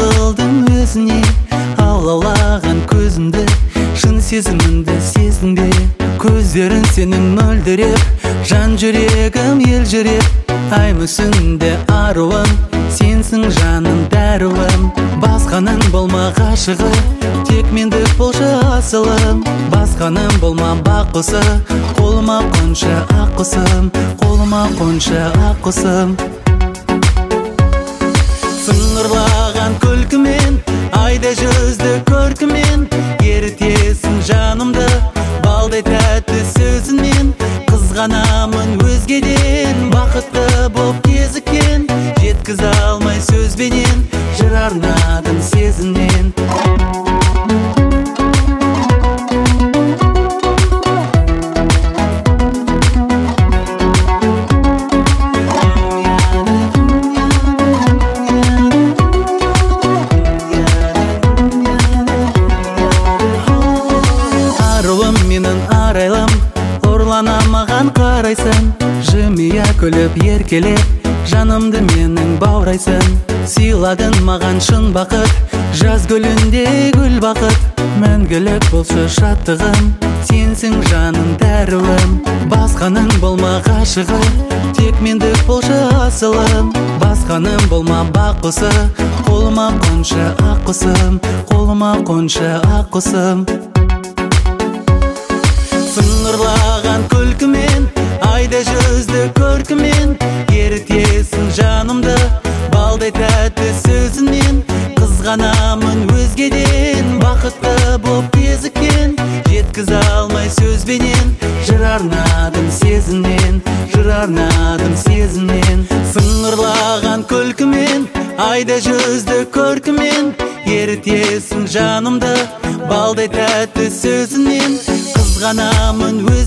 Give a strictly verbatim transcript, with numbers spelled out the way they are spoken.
қылдым өзіне, алаулаған көзімді, шын сезімімді сездің бе? Көздерің сенің мөлдіреп, жан жүрегім ел жүрек. Ай мүсінде аруым, сенсің жаным дәруім. Басқаның болма ғашығы, тек мендік болшы асылым. Басқаның болма бақұсы, қолыма қоншы ақ құсым, қолыма қоншы ақ құсым. Сыңғырлаған күлкімен, айда жүзді көркімен, ерітесің жанымды балдай тәтті сөзінен. Қызғанамын өзгеден, бақытты боп кезіккен, жеткізе алмай сөзбенен, жыр арнадым сезімнен. Аруым менің арайлым, ұрлана маған қарайсың, жымия күліп еркелеп, жанымды менің баурайсың. Сыйладың маған шын бақыт, жаз гүліндей гүл бақыт. Мәңгілік болшы шаттығым, сенсің жаным дәруім. Басқаның болма ғашығы, тек мендік болшы асылым. Басқаның болма бақұсы, қолыма қоншы ақ құсым, қолыма қоншы ақ құсым. Сыңғырлаған күлкімен, айда жүзді көркімен, ерітесің жанымды балдай тәтті сөзінен. Қызғанамын өзгеден, бақытты боп кезіккен, жеткізе алмай сөзбенен, жыр арнадым сезімнен, жыр арнадым сезімнен. Сыңғырлаған күлкімен, айда жүзді көркімен, ерітесің жанымды балдай тәтті сөзінен. Қызғанамын